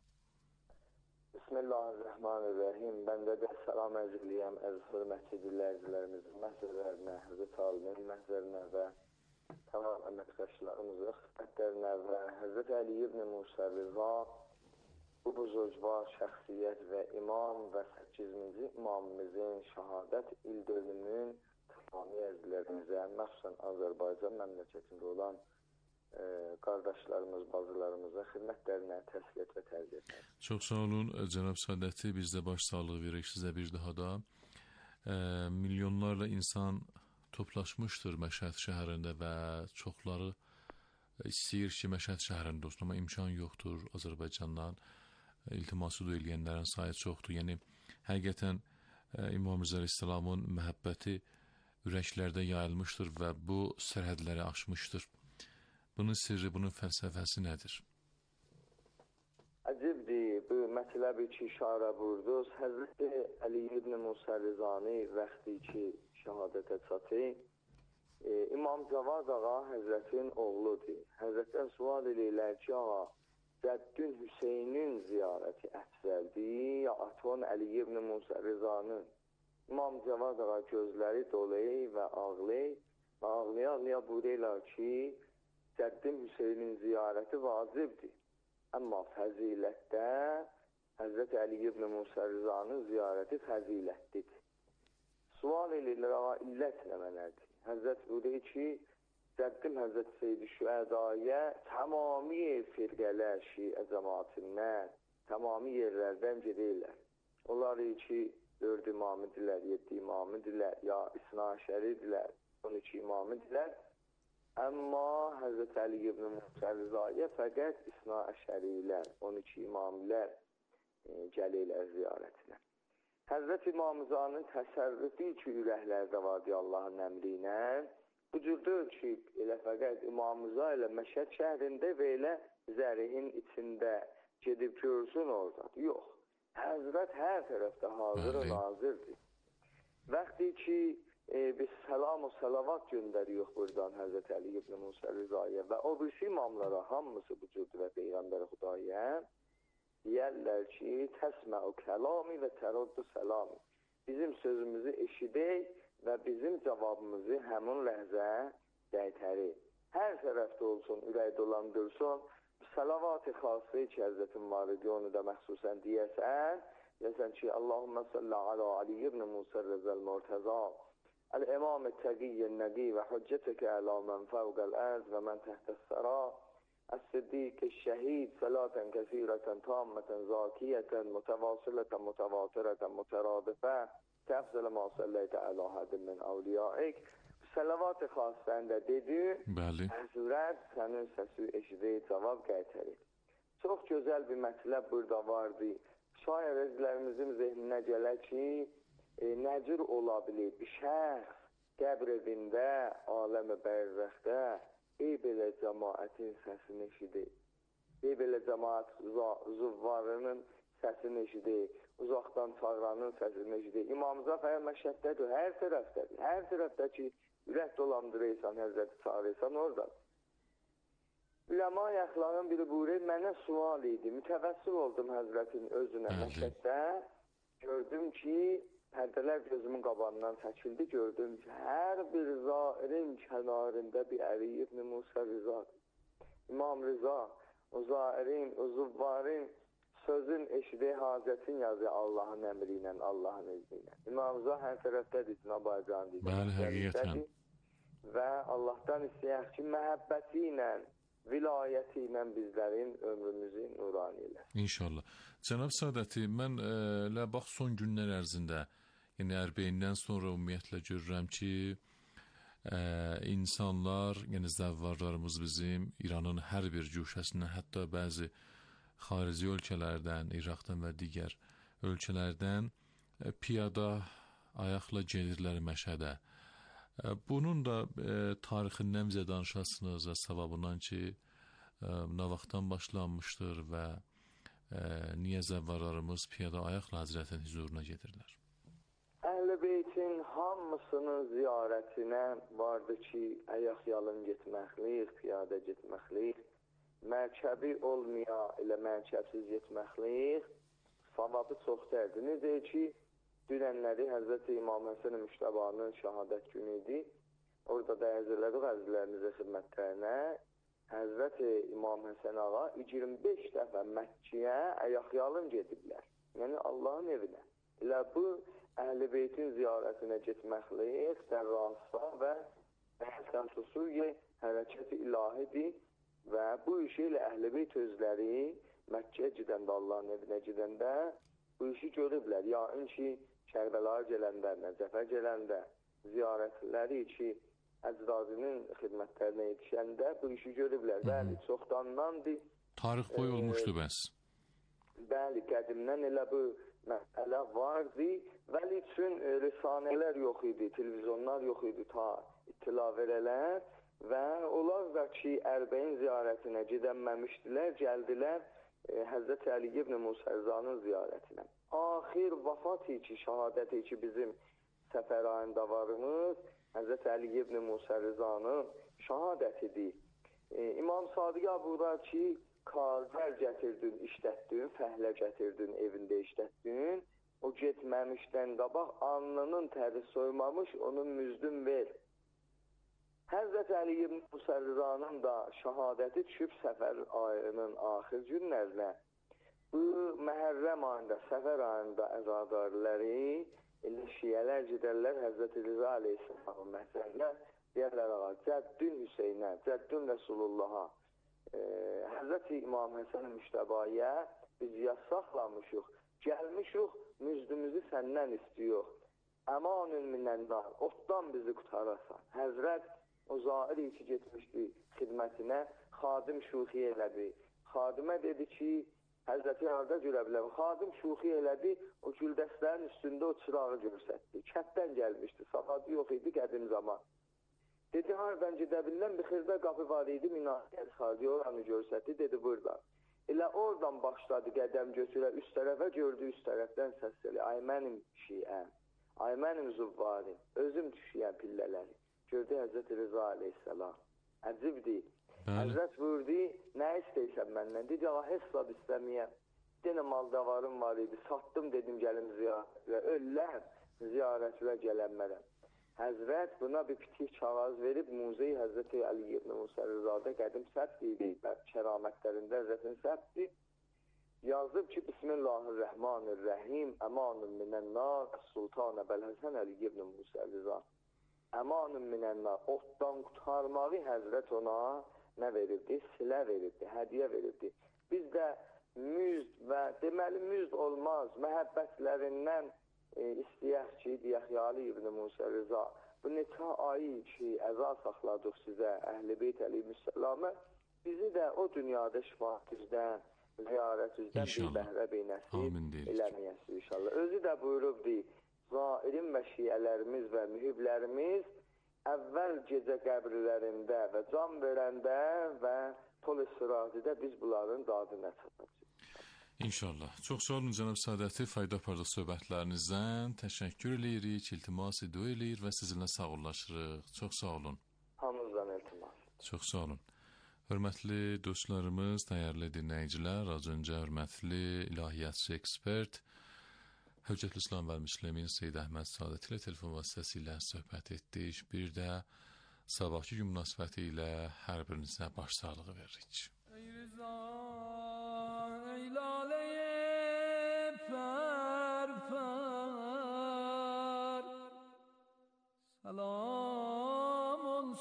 Bismillahirrahmanirrahim. Ben de de selam eziliyem ez hürmetli dinleyicilerimizin məhzərlərinə, Həzrət Alimin məhzərinə və tamam əməkdaşlarımızın xidmətlərinə və Həzrət Əli ibn Musa Rıza bu buzurgvar şəxsiyyət və imam və səkkizinci imamımızın şəhadət il dönümünün tamamı əzizlərimizə, məxsusən Azərbaycan məmləkətində olan e, qardaşlarımız, bazılarımıza xidmətlərinə təsliyyət və tərbiyə. Çox sağ olun, cənab Saadəti, biz də baş sağlığı veririk sizə bir daha da. E, milyonlarla insan toplaşmışdır Məşhəd şəhərində və çoxları istəyir ki, Məşhəd şəhərində olsun, amma imkan yoxdur Azərbaycandan. İltiması da eləyənlərin sayı çoxdur. Yəni, həqiqətən İmam Rza Əleyhisselamın məhəbbəti ürəklərdə yayılmışdır və bu sərhədləri aşmışdır. Bunun sirri, bunun fəlsəfəsi nədir? Əcibdir, bu mətləbi ki, işarə vurduz. Həzrəti Əli ibn Musa Rizani vaxtı ki, şəhadətə çatı, e, İmam Cavad ağa Həzrətin oğludur. Həzrətdən sual edirlər ki, ağa, Cəddün Hüseynin ziyarəti əfzəldir, ya Aton Əli ibn Musa Rizanın. İmam Cavad ağa gözləri dolayı və ağlayı və ağlaya-ağlaya buyururlar ki, Cəddin Hüseynin ziyarəti vacibdir. Amma fəzilətdə Həzrət Əli ibn Musa Rizanın ziyarəti fəzilətlidir. Sual edirlər, ağa, illət nəmələrdir? Həzrət buyurur ki, Cəddim Həzrət Seyid-i Şüədaya tamami firqələr şiə cəmaatindən, tamami yerlərdən gedirlər. Onlar ki, dörd imamidirlər, yeddi imamidirlər, ya İsnaşəridirlər, on iki imamidirlər. Amma Həzrət Əli ibn Musa Rizaya fəqət İsnaşərilər, on iki imamilər e, gəlirlər ziyarətinə. Həzrət İmam Rızanın təsərrüfü ki, ürəklərdə vardı Allahın əmri ilə. Bu cürdür ki, elə fəqət İmam Rıza ilə Məşhəd şəhərində və elə zərihin içində gedib görsün oradadır. Yox, Həzrət hər tərəfdə hazır və nazirdir. Vaxtı ki, e, biz səlam və salavat göndəriyoruz buradan Həzrət Əli ibn Musa Rizaya və o birisi imamlara hamısı bu cürdür və Peyğəmbər Xudaya deyərlər ki, təsməu kəlami və təruddu səlami. Bizim sözümüzü eşidək və bizim cavabımızı həmin ləhzə qaytarır. Hər tərəfdə olsun, ürək dolandırsın. Salavat-ı xasri ki, Həzrətin var idi, onu da məxsusən deyəsən, deyəsən ki, Allahümmə salli ala Ali ibn Musa Rızəl Murtəza, Əl-İmam-ı Təqiyyən Nəqi və hüccətəkə əla mən fəvqəl ərz və mən təhtəs-səra, Əs-Siddiq Şəhid, sələtən kəsirətən, tammətən, zakiyətən, mütəvasilətən, mütəvatırətən, mütəradifə, təfzələ ma səlləytə əla hədim min avliyaik. Salavat-ı xasəndə dedi, Həzrət sənin səsi eşidiyi cavab qaytarır. Çox gözəl bir mətləb burada vardı. Şair əzizlərimizin zehninə gələ ki, e, nəcür ola bilir bir şəxs qəbr evində, aləm-i bərzəxdə ey belə cəmaətin səsini eşidir. Ey belə cəmaət zuvvarının səsini eşidir. Uzaqdan çağıranın səsini eşidir. İmam Rza fəyər Məşhəddədir, hər tərəfdədir. Hər tərəfdə ki, ürək dolandırırsan, Həzrəti çağırırsan oradan. Üləma yaxların biri buyurur, mənə sual idi. Mütəvəssil oldum Həzrətin özünə Məşhəddə. Gördüm ki, pərdələr gözümün qabağından çəkildi. Gördüm ki, hər bir zairin kənarında bir Əli ibn Musa Rızadır. İmam Rıza, o zairin, o zuvvarin sözün eşidiyi hacətin yazıyor Allahın əmri ilə, Allahın izni ilə. İmam Rıza hər tərəfdədir, Cənab-ı Aycan deyir. Bəli, həqiqətən. və Allahdan istəyək ki, məhəbbəti ilə, vilayəti ilə bizlərin ömrümüzü nurani eləsin. İnşallah. Cənab Sadəti, mən elə bax son günlər ərzində, yəni ərbeyindən sonra ümumiyyətlə görürəm ki, ə, insanlar, yəni zəvvarlarımız bizim İranın hər bir cuşəsindən, hətta bəzi xarici ölkələrdən, İraqdan və digər ölkələrdən ə, piyada ayaqla gedirlər Məşədə. Ə, bunun da ə, tarixindən bizə danışasınız və savabından ki, ə, nə vaxtdan başlanmışdır və ə, niyə zəvvarlarımız piyada ayaqla Həzrətin huzuruna gedirlər? Əhl-i Beytin hamısının ziyarətinə vardı ki, ayaq yalın getməklik, piyada getməklik, mərkəbi olmaya elə mərkəbsiz getməklik savabı çoxdərdir. Necə ki, dünənləri Həzrəti İmam Həsən Müştəbanın şəhadət günü idi. Orada da əzirlədik əzirlərimizə xidmətlərinə. Həzrəti İmam Həsən ağa iyirmi beş dəfə Məkkəyə ayaq yalın gediblər. Yəni Allahın evinə. Elə bu Əhl-i Beytin ziyarətinə getməklik dərrasa və Həsən Tusuye hərəkəti ilahidir və bu işi ilə Əhl-i Beyt özləri Məkkəyə gedəndə, Allahın evinə gedəndə bu işi görüblər. Yəni ki, Kərbəlağa gələndə, Nəcəfə gələndə, ziyarətləri ki, əcdadının xidmətlərinə yetişəndə bu işi görüblər. Bəli, çoxdandandır. Tarix boyu olmuşdu bəs. Bəli, qədimdən elə bu məsələ vardı. Vəli üçün risanələr yox idi, televizonlar yox idi, ta ittila verələr və onlar da ki, Ərbəyin ziyarətinə gedənməmişdilər, gəldilər e, Həzrəti Əli ibn Musa Rızanın ziyarətinə. Axir vafat ki, şəhadət ki, bizim səfər ayında varımız Həzrəti Əli ibn Musa Rızanın şəhadətidir. E, İmam Sadiqə burada ki, kargər gətirdin, işlətdin, fəhlə gətirdin, evində işlətdin. O getməmişdən qabaq alnının təri soymamış, onun müzdün ver. Həzrət Əli ibn Musa Rızanın da şəhadəti düşüb səfər ayının axır günlərinə. Bu Məhərrəm ayında, səfər ayında əzadarları, elə şiyələr gedərlər Həzrət Rıza Aleyhisselamın məhzərinə, deyərlər ağa, Cəddün Hüseynə, Cəddün Rəsulullaha, e, Həzrət İmam Həsən Müştəbaya biz yasaxlamışıq, gəlmişik, müzdümüzü səndən istiyor. Əmanün minənnar, otdan bizi qutarasan. Həzrət o zahiri ki, getmişdi xidmətinə, xadim şuxi elədi. Xadimə dedi ki, Həzrəti harada görə bilər. Xadim şuxi elədi, o güldəstlərin üstündə o çırağı görsətdi. Kətdən gəlmişdi, safadı yox idi qədim zaman. Dedi, haradan gedə bilən bir xırda qapı var idi, minarət xardi oranı görsətdi, dedi, buradan. Elə oradan başladı qədəm götürə, üst tərəfə gördü, üst tərəfdən səs elə. Ay mənim şiəm, ay mənim zuvvarim, özüm düşüyəm pillələri. Gördü Həzrət Rıza Aleyhisselam. Əcibdir. Həzrət vurdu, nə istəysən məndən? Dedi, ağa, hesab istəməyəm. Yenə maldavarım var idi, satdım dedim gəlim ziyarətlə. Ölləm, ziyarətlə gələnmərəm. Həzrət buna bir pitik kağız verib, Muzeyi Həzrəti Əli ibn Musa Rızadə qədim səbt idi, kəramətlərində Həzrətin səbtdir. Yazıb ki, Bismillahirrahmanirrahim, əmanun minənnar, Sultan Əbəlhəsən Əli ibn Musa Rıza. Əmanun minənnar, otdan qutarmağı Həzrət ona nə verirdi? Silə verirdi, hədiyə verirdi. Biz də müzd və deməli müzd olmaz, məhəbbətlərindən E, istəyək ki, deyək Yali ibn Musa Rıza, bu neçə ayı ki, əza saxladıq sizə, Əhl-i Beyt əleyhisselamə, bizi də o dünyada şifaat üzdən, ziyarət üzdən bir bəhrə beynəsib eləməyəsiz inşallah. Özü də buyurubdi, zairin və şiyələrimiz və mühiblərimiz əvvəl gecə qəbirlərində və can verəndə və tol istirahədə biz bunların dadına çatacaq. İnşallah. Çox sağ olun cənab Sadəti, fayda apardıq söhbətlərinizdən. Təşəkkür eləyirik, iltimas edu eləyir və sizinlə sağollaşırıq. Çox sağ olun. Hamınızdan iltimas. Çox sağ olun. Hörmətli dostlarımız, dəyərli dinləyicilər, az öncə hörmətli ilahiyyatçı ekspert Hüccətül İslam və Müslimin Seyyid Əhməd Sadəti ilə telefon vasitəsilə söhbət etdik. Bir də sabahki gün münasibəti ilə hər birinizə baş sağlığı veririk. سلام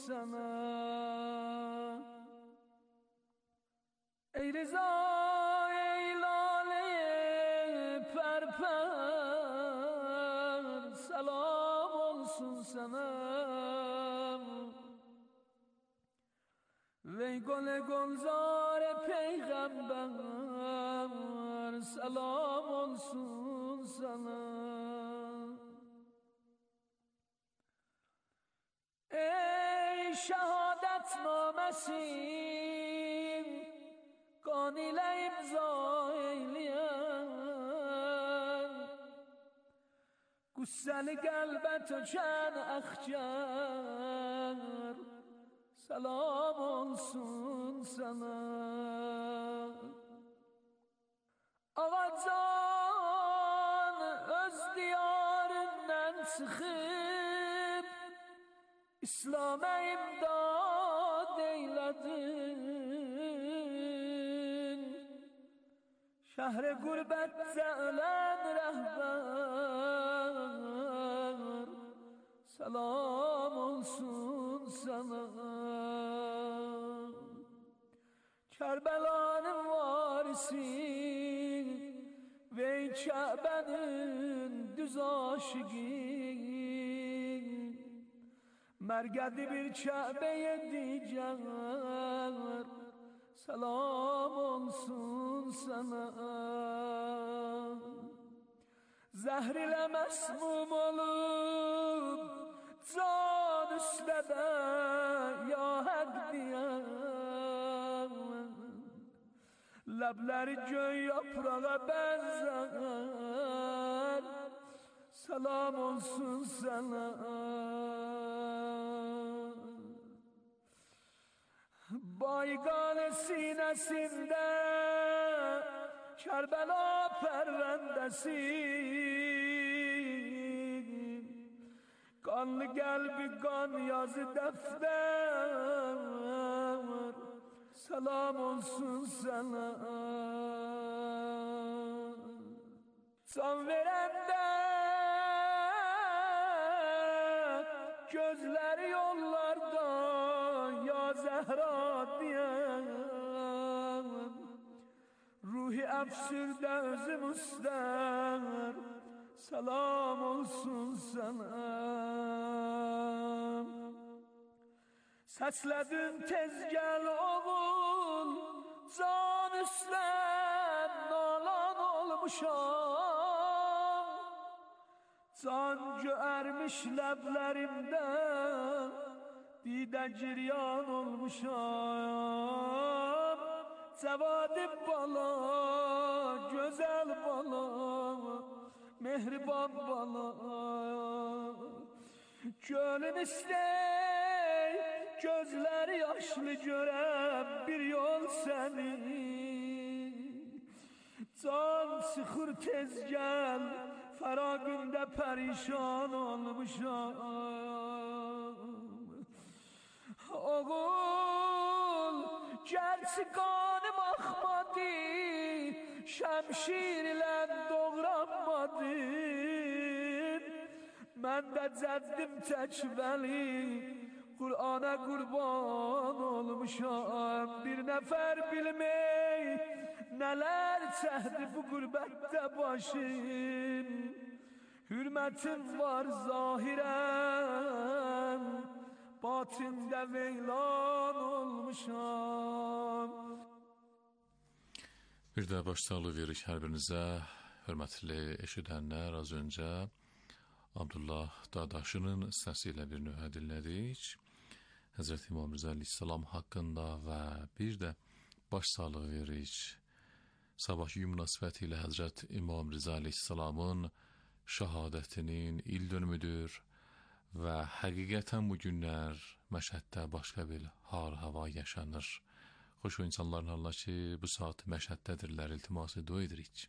sana. Ey Rıza ey lale perper, selam olsun sana. Vey gole golzare peygamber, selam olsun sana. Ey şehadet namesin, kan ile imza eyleyen, gusseli kalbe töken akçer, selam olsun sana. Ağacan öz diyarından çıkıp İslam'a imdad eyledin. Şehre gurbette ölen rehber, selam olsun sana. Kerbela'nın varisi ve Kabe'nin düz aşığı, mergedi bir Kabe'ye diyeceğim, selam olsun sana. Zehr ile mesmum olup can üstede ya hak diyen, lebleri göğ yaprağa benzer, selam olsun sana. Baygane sinesinde Kerbela pervendesi, kanlı kalbi kan yazı defter, selam olsun sana. Can verende gözleri yollarda ya Zehra diyen, ruhi efsürde özüm üster, selam olsun sana. Sesledin tez gel oğul, can üstten nalan olmuşam, can göermiş leblerimden, dide ciryan olmuşam. Cevadim bala, güzel bala, mehriban bala, gönlüm istey, gözleri yaşlı görem bir yol seni. Can sıkır tez gel, feragünde perişan olmuşam. Oğul, gerçi kanım akmadı, şemşirle doğranmadım. Ben de ceddim tekveli, Kur'an'a kurban olmuşam. Bir nefer bilmey, neler çekti bu gurbette başım. Hürmetim var zahiren, batinde veylan olmuşam. Bir de başsağlığı veririk hər birinizə. Hörmətli eşidənlər, az öncə Abdullah Dadaşının səsi ilə bir növə dinlədik. Həzrəti İmam Rıza Aleyhisselam haqqında və bir də başsağlığı veririk. Sabahki gün münasibəti ilə Həzrət İmam Rıza Aleyhisselamın şəhadətinin il dönümüdür və həqiqətən bu günlər Məşhəddə başqa bir har-hava yaşanır. Xoş o insanların halına ki, bu saat Məşhəddədirlər, iltiması dua edirik.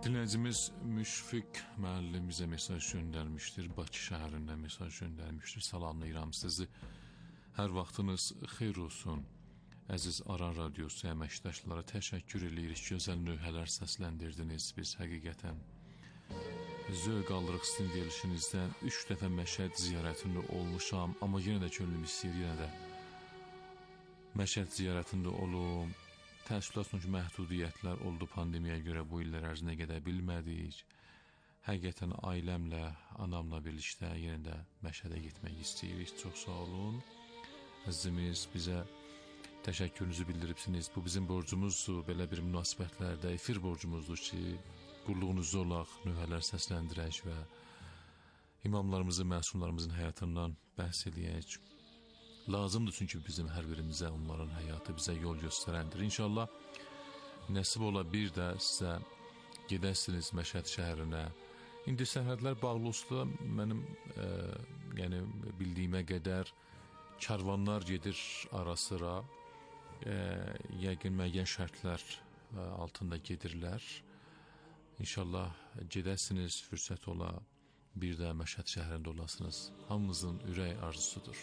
Dinləyicimiz Müşfiq müəllim bizə mesaj göndərmişdir. Bakı şəhərindən mesaj göndərmişdir. Salamlayıram sizi. Hər vaxtınız xeyir olsun. Əziz Aran Radiosu əməkdaşlara təşəkkür edirik. Gözəl nöhələr səsləndirdiniz. Biz həqiqətən zövq alırıq sizin verilişinizdən. Üç dəfə Məşəd ziyarətində olmuşam, amma yenə də könlüm istəyir, yenə də Məşəd ziyarətində olum. Təəssüflər sonucu məhdudiyyətlər oldu pandemiyaya görə, bu illər ərzində gedə bilmədik. Həqiqətən ailəmlə, anamla birlikdə yenə də Məşədə getmək istəyirik. Çox sağ olun. Əzizimiz, bizə təşəkkürünüzü bildiribsiniz. Bu bizim borcumuzdur. Belə bir münasibətlərdə efir borcumuzdur ki, qulluğunuzda olaq, nöhələr səsləndirək və imamlarımızın, məsumlarımızın həyatından bəhs eləyək. Lazımdır çünki bizim hər birimizə onların həyatı bizə yol göstərəndir. İnşallah nəsib ola bir də sizə gedəsiniz Məşəd şəhərinə. İndi sərhədlər bağlı olsa mənim e, yəni bildiyimə qədər karvanlar gedir ara sıra. E, yəqin müəyyən şərtlər e, altında gedirlər. İnşallah gedəsiniz, fürsət ola bir də Məşəd şəhərində olasınız. Hamımızın ürək arzusudur.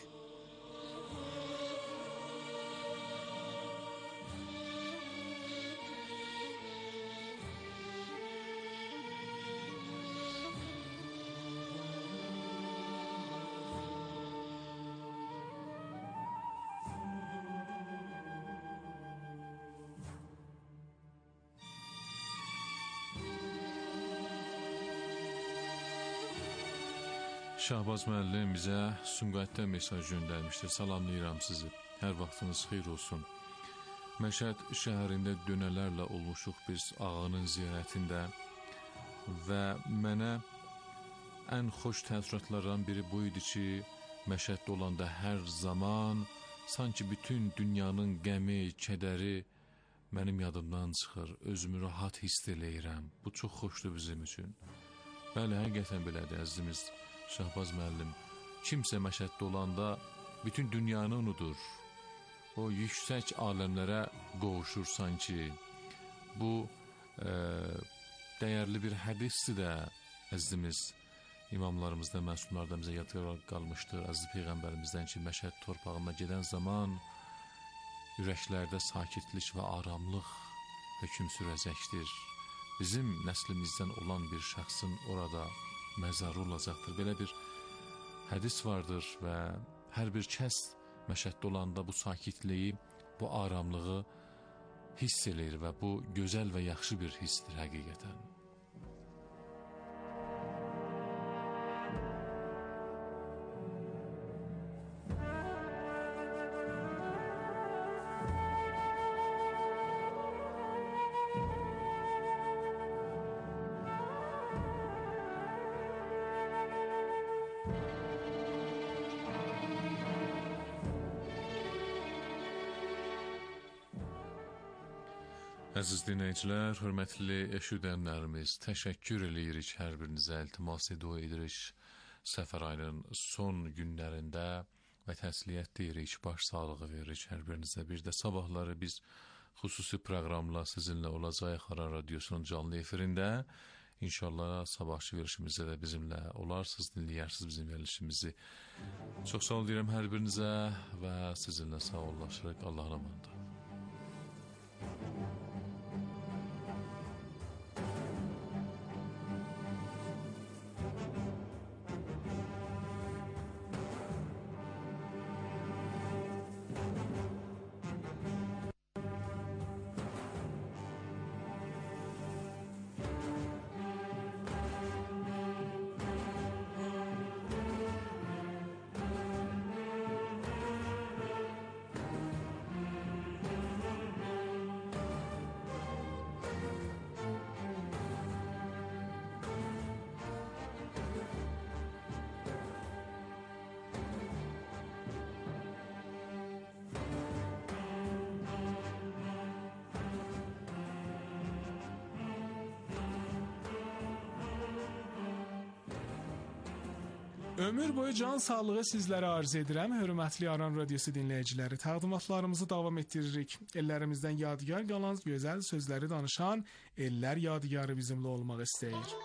Şahbaz müəllim bizə Sumqayıtdan mesaj göndərmişdir. Salamlayıram sizi. Hər vaxtınız xeyir olsun. Məşəd şəhərində dönələrlə olmuşuq biz ağanın ziyarətində və mənə ən xoş təəssüratlardan biri bu idi ki, Məşəddə olanda hər zaman sanki bütün dünyanın qəmi, kədəri mənim yadımdan çıxır. Özümü rahat hiss eləyirəm. Bu çox xoşdur bizim üçün. Bəli, həqiqətən belədir əzizimiz. Şahbaz müəllim, kimsə Məşəddə olanda bütün dünyanı unudur. O yüksək aləmlərə qovuşur sanki. Bu e, dəyərli bir hədisdir də əzizimiz. İmamlarımızdan, məsumlardan bizə yadgar qalmışdır. Əziz Peyğəmbərimizdən ki, Məşəd torpağına gedən zaman ürəklərdə sakitlik və aramlıq hökm sürəcəkdir. Bizim nəslimizdən olan bir şəxsin orada məzarı olacaqdır. Belə bir hədis vardır və hər bir kəs Məşəddə olanda bu sakitliyi, bu aramlığı hiss eləyir və bu gözəl və yaxşı bir hissdir həqiqətən. Əziz dinləyicilər, hörmətli eşidənlərimiz, təşəkkür eləyirik hər birinizə, iltimas edirik səfər ayının son günlərində və təsliyyət deyirik, baş sağlığı veririk hər birinizə. Bir də sabahları biz xüsusi proqramla sizinlə olacaq Aran Radiosunun canlı efirində. İnşallah sabahçı verilişimizdə də bizimlə olarsınız, dinləyərsiniz bizim verilişimizi. Çox sağ ol deyirəm hər birinizə və sizinlə sağollaşırıq. Allah'a emanet. Ömür boyu can sağlığı sizlərə arz edirəm, hörmətli Aran Radiosu dinləyiciləri. Təqdimatlarımızı davam etdiririk. Ellərimizdən yadigar qalan gözəl sözləri danışan Ellər Yadigarı bizimlə olmaq istəyir.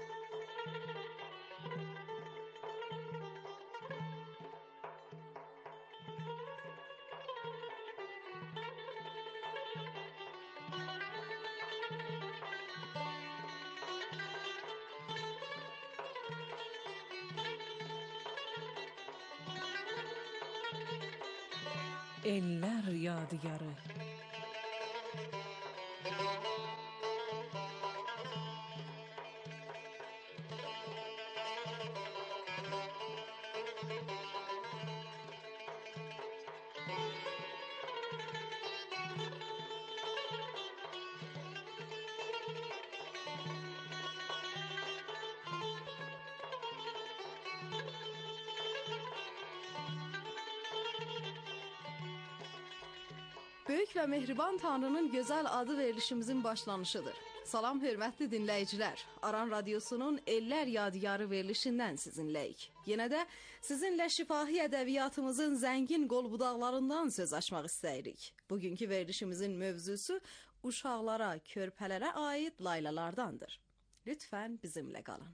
Ellər Yadigarı. Böyük və mehriban Tanrının gözəl adı verilişimizin başlanışıdır. Salam hörmətli dinləyicilər. Aran Radiosunun Ellər Yadigarı verilişindən sizinləyik. Yenə də sizinlə şifahi ədəbiyyatımızın zəngin qol-budaqlarından söz açmaq istəyirik. Bugünkü verilişimizin mövzusu uşaqlara, körpələrə aid laylalardandır. Lütfən bizimlə qalın.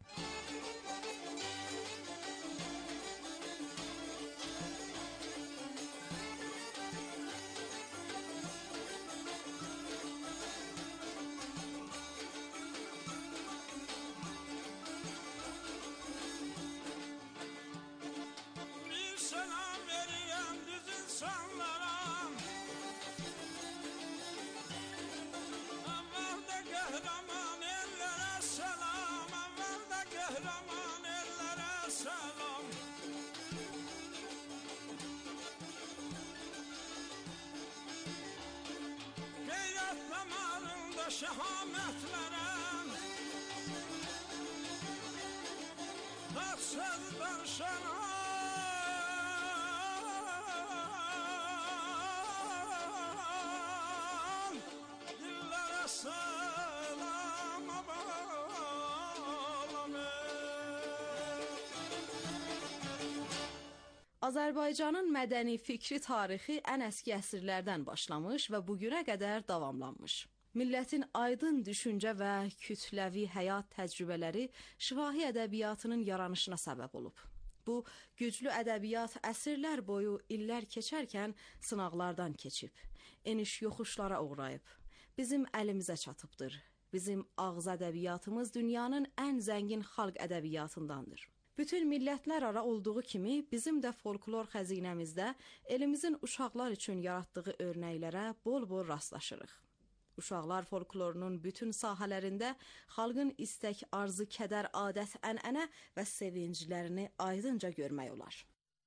Şehametlerem tatsız darşanan dillere selam bağlamış. Azərbaycanın mədəni fikri tarixi ən əski əsrlərdən başlamış və bugünə qədər davamlanmış. Millətin aydın düşüncə və kütləvi həyat təcrübələri şifahi ədəbiyyatının yaranışına səbəb olub. Bu, güclü ədəbiyyat əsrlər boyu illər keçərkən sınaqlardan keçib, eniş yoxuşlara uğrayıb. Bizim əlimizə çatıbdır. Bizim ağız ədəbiyyatımız dünyanın ən zəngin xalq ədəbiyyatındandır. Bütün millətlər ara olduğu kimi bizim də folklor xəzinəmizdə elimizin uşaqlar üçün yaratdığı örnəklərə bol-bol rastlaşırıq. Uşaqlar folklorunun bütün sahələrində xalqın istək, arzu, kədər, adət, ənənə və sevinclərini aydınca görmək olar.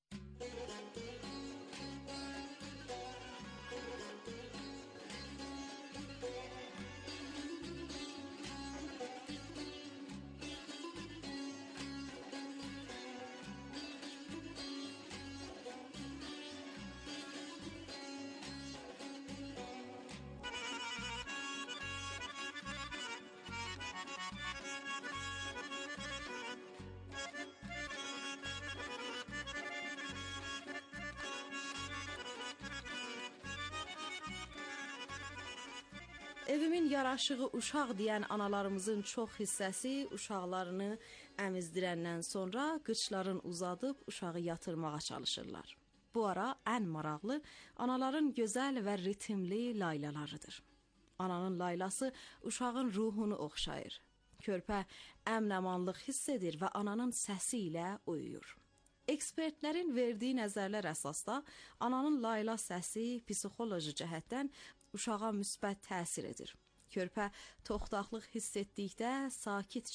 Evimin yaraşığı uşaq deyən analarımızın çox hissəsi uşaqlarını əmizdirəndən sonra qıçların uzadıb uşağı yatırmağa çalışırlar. Bu ara ən maraqlı anaların gözəl və ritmli laylalarıdır. Ananın laylası uşağın ruhunu oxşayır. Körpə əmn-əmanlıq hiss edir və ananın səsi ilə uyuyur. Ekspertlərin verdiyi nəzərlər əsasda ananın layla səsi psixoloji cəhətdən uşağa müsbət təsir edir. Körpə toxtaqlıq hiss etdikdə sakit